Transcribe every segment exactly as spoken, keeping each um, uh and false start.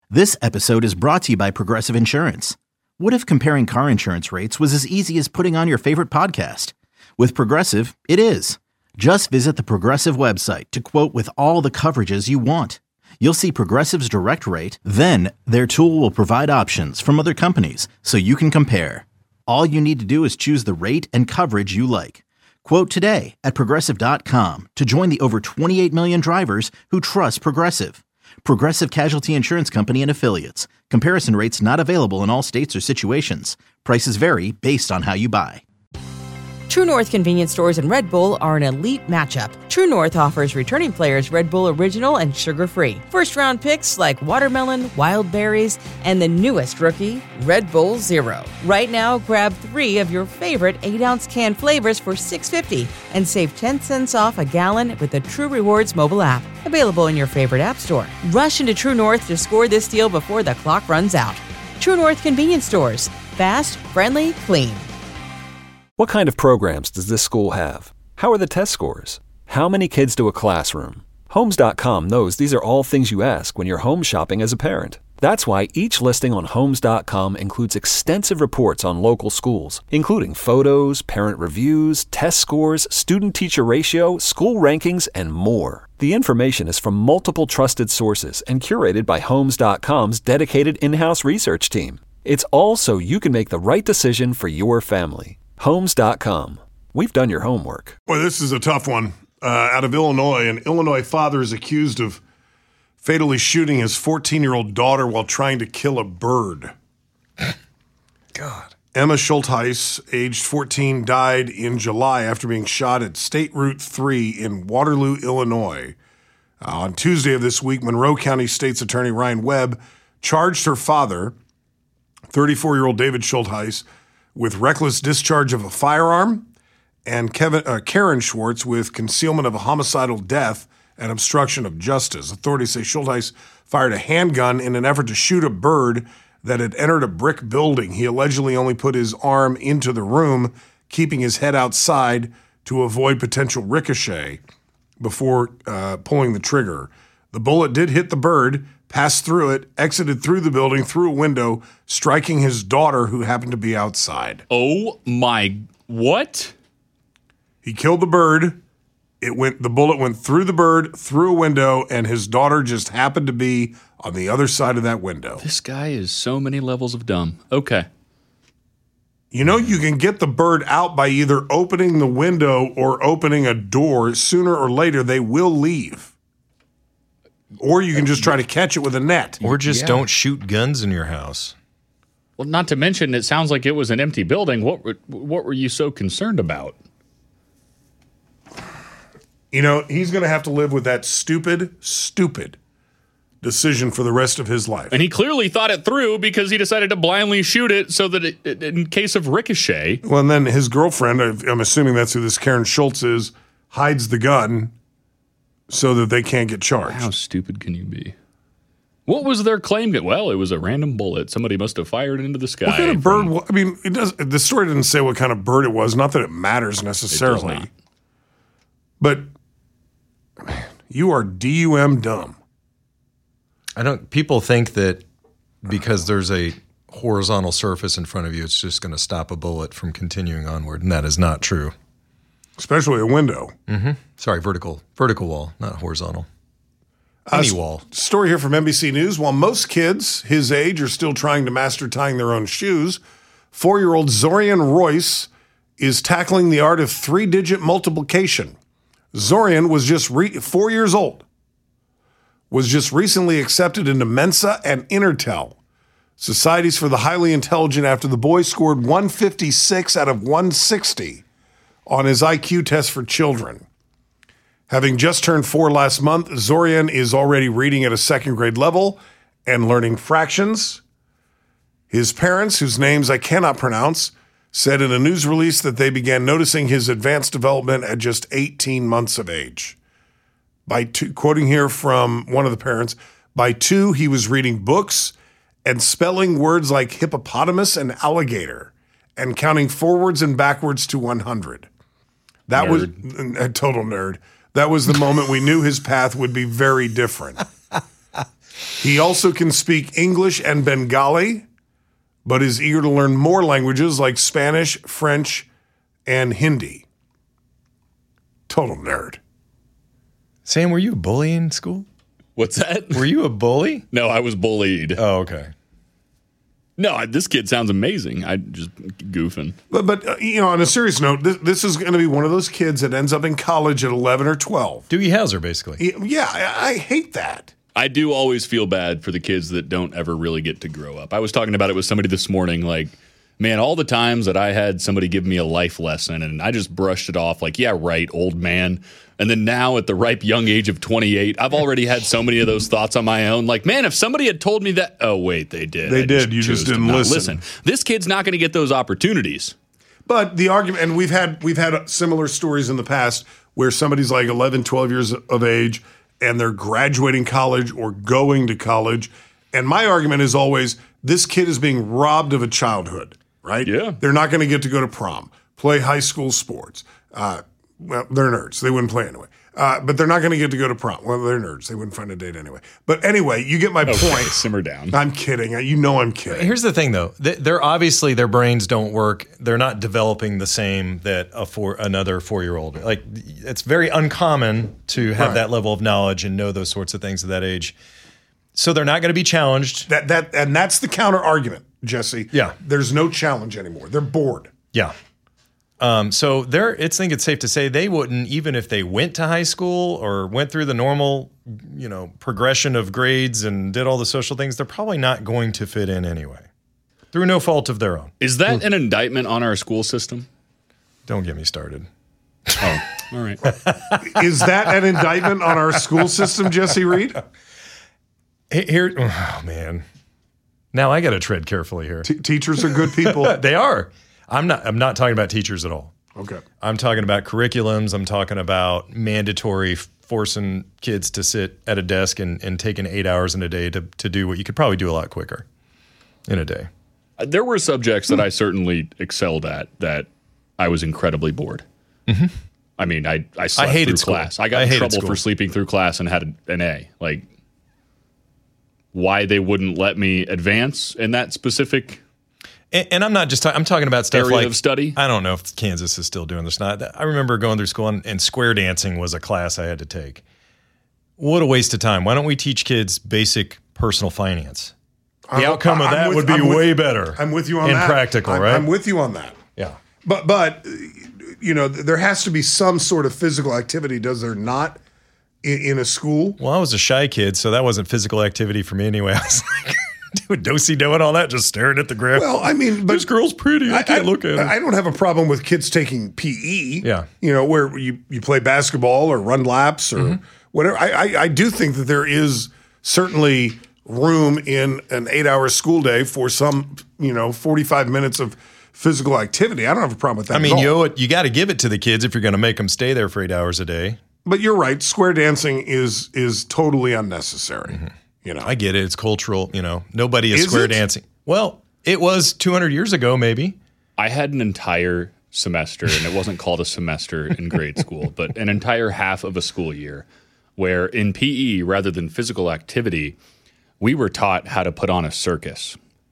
This episode is brought to you by Progressive Insurance. What if comparing car insurance rates was as easy as putting on your favorite podcast? With Progressive, it is. Just visit the Progressive website to quote with all the coverages you want. You'll see Progressive's direct rate, then their tool will provide options from other companies so you can compare. All you need to do is choose the rate and coverage you like. Quote today at progressive dot com to join the over twenty-eight million drivers who trust Progressive. Progressive Casualty Insurance Company and Affiliates. Comparison rates not available in all states or situations. Prices vary based on how you buy. True North convenience stores and Red Bull are an elite matchup. True North offers returning players Red Bull Original and sugar-free. First-round picks like watermelon, wild berries, and the newest rookie, Red Bull Zero. Right now, grab three of your favorite eight-ounce can flavors for six dollars and fifty cents and save ten cents off a gallon with the True Rewards mobile app. Available in your favorite app store. Rush into True North to score this deal before the clock runs out. True North convenience stores. Fast, friendly, clean. What kind of programs does this school have? How are the test scores? How many kids to a classroom? Homes dot com knows these are all things you ask when you're home shopping as a parent. That's why each listing on Homes dot com includes extensive reports on local schools, including photos, parent reviews, test scores, student-teacher ratio, school rankings, and more. The information is from multiple trusted sources and curated by Homes dot com's dedicated in-house research team. It's all so you can make the right decision for your family. Homes dot com. We've done your homework. Boy, this is a tough one. Uh, out of Illinois, an Illinois father is accused of fatally shooting his fourteen-year-old daughter while trying to kill a bird. God. Emma Schultheis, aged fourteen, died in July after being shot at State Route three in Waterloo, Illinois. Uh, on Tuesday of this week, Monroe County State's Attorney Ryan Webb charged her father, thirty-four-year-old David Schultheis, with reckless discharge of a firearm, and Kevin, uh, Karen Schwartz with concealment of a homicidal death and obstruction of justice. Authorities say Schultheis fired a handgun in an effort to shoot a bird that had entered a brick building. He allegedly only put his arm into the room, keeping his head outside to avoid potential ricochet before uh, pulling the trigger. The bullet did hit the bird, passed through it, exited through the building, through a window, striking his daughter who happened to be outside. Oh my, what? He killed the bird. It went. The bullet went through the bird, through a window, and his daughter just happened to be on the other side of that window. This guy is so many levels of dumb. Okay. You know, you can get the bird out by either opening the window or opening a door. Sooner or later, they will leave. Or you can just try to catch it with a net. Or just yeah. don't shoot guns in your house. Well, not to mention, it sounds like it was an empty building. What were, what were you so concerned about? You know, he's going to have to live with that stupid, stupid decision for the rest of his life. And he clearly thought it through because he decided to blindly shoot it so that it, it, in case of ricochet. Well, and then his girlfriend, I'm assuming that's who this Karen Schultz is, hides the gun so that they can't get charged. How stupid can you be? What was their claim? Well, it was a random bullet. Somebody must have fired it into the sky. What kind of bird? From, I mean, it does. The story didn't say what kind of bird it was. Not that it matters necessarily. It does not. But man, you are D U M dumb. I don't. People think that because there's a horizontal surface in front of you, it's just going to stop a bullet from continuing onward, and that is not true. Especially a window. Mm-hmm. Sorry, vertical, vertical wall, not horizontal. Any uh, wall. Story here from N B C News. While most kids his age are still trying to master tying their own shoes, four-year-old Zorian Royce is tackling the art of three-digit multiplication. Zorian was just re- four years old, was just recently accepted into Mensa and Intertel, societies for the highly intelligent, after the boy scored one fifty-six out of one sixty on his I Q test for children. Having just turned four last month, Zorian is already reading at a second grade level and learning fractions. His parents, whose names I cannot pronounce, said in a news release that they began noticing his advanced development at just eighteen months of age. By two, quoting here from one of the parents, by two, he was reading books and spelling words like hippopotamus and alligator and counting forwards and backwards to one hundred. That nerd. was a total nerd. That was the moment we knew his path would be very different. He also can speak English and Bengali, but is eager to learn more languages like Spanish, French, and Hindi. Total nerd. Sam, were you a bully in school? What's that? Were you a bully? No, I was bullied. Oh, okay. No, I, this kid sounds amazing. I just goofing. But, but uh, you know, on a serious note, this, this is going to be one of those kids that ends up in college at eleven or twelve. Doogie Howser, basically. Yeah, I, I hate that. I do always feel bad for the kids that don't ever really get to grow up. I was talking about it with somebody this morning, like, man, all the times that I had somebody give me a life lesson and I just brushed it off like, yeah, right, old man. And then now at the ripe young age of twenty-eight, I've already had so many of those thoughts on my own. Like, man, if somebody had told me that, oh, wait, they did. They I did. You just chose to didn't not listen. This kid's not going to get those opportunities. But the argument, and we've had we've had similar stories in the past where somebody's like eleven, twelve years of age and they're graduating college or going to college. And my argument is always this kid is being robbed of a childhood, right? Yeah. They're not going to get to go to prom, play high school sports. Uh, well, they're nerds. They wouldn't play anyway. Uh, but they're not going to get to go to prom. Well, they're nerds. They wouldn't find a date anyway. But anyway, you get my Okay, point. simmer down. I'm kidding. You know I'm kidding. Here's the thing, though. They- They're obviously, their brains don't work. They're not developing the same that a four, another four-year-old. Like, it's very uncommon to have Right. that level of knowledge and know those sorts of things at that age. So they're not going to be challenged. That that and that's the counter argument, Jesse. Yeah. There's no challenge anymore. They're bored. Yeah. Um, so they're, it's, I think it's safe to say they wouldn't, even if they went to high school or went through the normal, you know, progression of grades and did all the social things, they're probably not going to fit in anyway, through no fault of their own. Is that an indictment on our school system? Don't get me started. Oh, all right. Is that an indictment on our school system, Jesse Reed? Here, oh man. Now I got to tread carefully here. T- teachers are good people. They are. I'm not. I'm not talking about teachers at all. Okay. I'm talking about curriculums. I'm talking about mandatory forcing kids to sit at a desk and, and taking eight hours in a day to, to do what you could probably do a lot quicker in a day. There were subjects that I certainly excelled at that I was incredibly bored. Mm-hmm. I mean, I, I slept I hated through school. class. I got I in hated trouble school. for sleeping through class and had an A. Like, why they wouldn't let me advance in that specific And, and I'm not just talking, I'm talking about stuff area like of study? I don't know if Kansas is still doing this or not. I remember going through school and, and square dancing was a class I had to take. What a waste of time. Why don't we teach kids basic personal finance? The I'm- outcome of I'm that with- would be I'm with- way better. I'm with you on and that. practical, I'm, right? I'm with you on that. Yeah. But but you know, there has to be some sort of physical activity, does there not, in, in a school? Well, I was a shy kid, so that wasn't physical activity for me anyway. I was like, doing do-si-do and all that, just staring at the ground. Well, I mean, but this girl's pretty. I, can't look at her. I don't have a problem with kids taking P E. Yeah. You know, where you, you play basketball or run laps or Mm-hmm. whatever. I, I, I do think that there is certainly room in an eight-hour school day for some, you know, forty-five minutes of physical activity. I don't have a problem with that I mean, at all. you owe it, you got to give it to the kids if you're going to make them stay there for eight hours a day. But you're right. Square dancing is is totally unnecessary. You know, I get it. It's cultural. You know, nobody is, Is square it? dancing. Well, it was two hundred years ago, maybe. I had an entire semester, and it wasn't called a semester in grade school, but an entire half of a school year where in P E, rather than physical activity, we were taught how to put on a circus.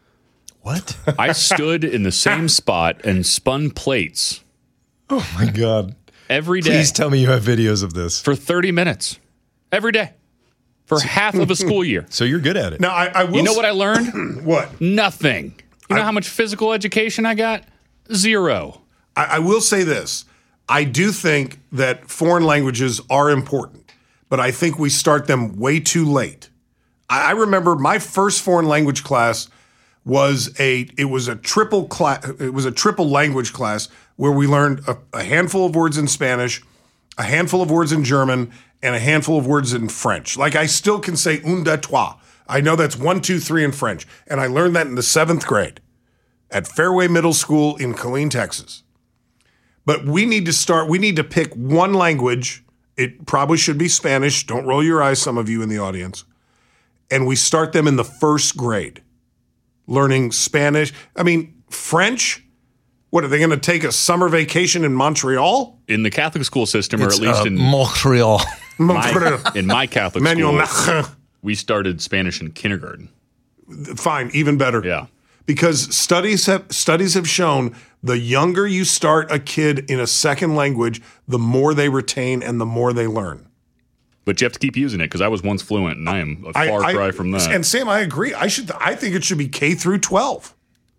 What? I stood in the same spot and spun plates Oh my God. every day Please tell me you have videos of this. for thirty minutes. Every day. For half of a school year. So you're good at it. now I, I will. You know s- what I learned? what? Nothing. You know how much physical education I got? Zero. I, I will say this. I do think that foreign languages are important, but I think we start them way too late. I, I remember my first foreign language class was a it was a triple class it was a triple language class where we learned a, a handful of words in Spanish, a handful of words in German, and a handful of words in French. Like I still can say un, deux, trois. I know that's one, two, three in French, and I learned that in the seventh grade at Fairway Middle School in Killeen, Texas. But we need to start, we need to pick one language. It probably should be Spanish. Don't roll your eyes, some of you in the audience. And we start them in the first grade, learning Spanish. I mean, French? What, are they going to take a summer vacation in Montreal? In the Catholic school system, or at least Uh, in Montreal. my, in my Catholic Manuel schools, Macron. We started Spanish in kindergarten. Fine, even better. Yeah. Because studies have studies have shown the younger you start a kid in a second language, the more they retain and the more they learn. But you have to keep using it because I was once fluent, and I am a far I, I, cry from that. And Sam, I agree. I should. I think it should be K through twelve.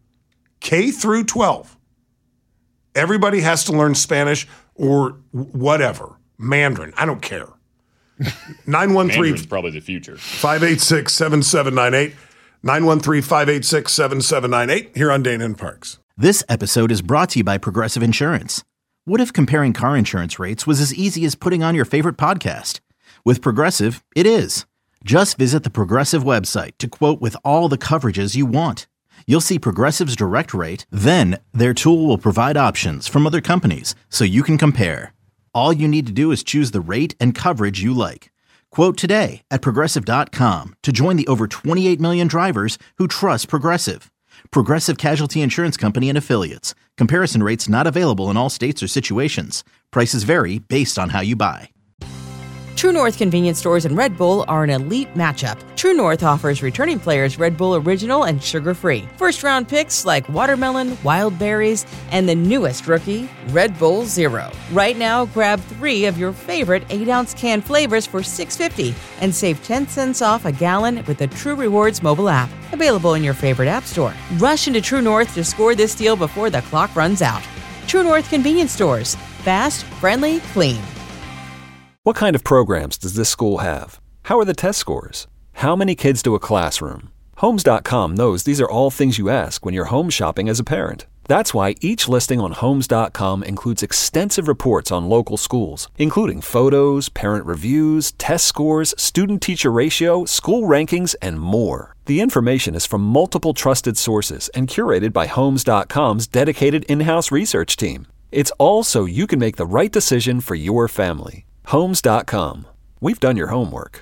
K through twelve. Everybody has to learn Spanish or whatever. Mandarin. I don't care. nine one three Mandarin's probably the future. five eight six, seven seven nine eight. nine one three, five eight six, seven seven nine eight here on Dana and Parks. This episode is brought to you by Progressive Insurance. What if comparing car insurance rates was as easy as putting on your favorite podcast? With Progressive, it is. Just visit the Progressive website to quote with all the coverages you want. You'll see Progressive's direct rate, then their tool will provide options from other companies so you can compare. All you need to do is choose the rate and coverage you like. Quote today at Progressive dot com to join the over twenty-eight million drivers who trust Progressive. Progressive Casualty Insurance Company and Affiliates. Comparison rates not available in all states or situations. Prices vary based on how you buy. True North convenience stores and Red Bull are an elite matchup. True North offers returning players Red Bull Original and sugar-free. First-round picks like watermelon, wild berries, and the newest rookie, Red Bull Zero. Right now, grab three of your favorite eight ounce can flavors for six dollars and fifty cents and save ten cents off a gallon with the True Rewards mobile app. Available in your favorite app store. Rush into True North to score this deal before the clock runs out. True North convenience stores. Fast, friendly, clean. What kind of programs does this school have? How are the test scores? How many kids do a classroom? Homes dot com knows these are all things you ask when you're home shopping as a parent. That's why each listing on Homes dot com includes extensive reports on local schools, including photos, parent reviews, test scores, student-teacher ratio, school rankings, and more. The information is from multiple trusted sources and curated by Homes dot com's dedicated in-house research team. It's all so you can make the right decision for your family. Homes dot com. We've done your homework.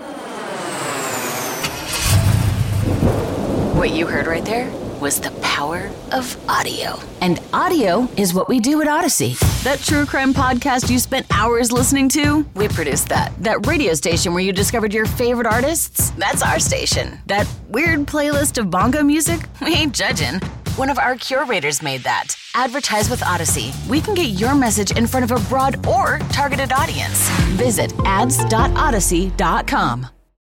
What you heard right there was the power of audio. And audio is what we do at Odyssey. That true crime podcast you spent hours listening to, we produced that. That radio station where you discovered your favorite artists, that's our station. That weird playlist of bongo music, we ain't judging. One of our curators made that. Advertise with Odyssey. We can get your message in front of a broad or targeted audience. Visit ads dot odyssey dot com.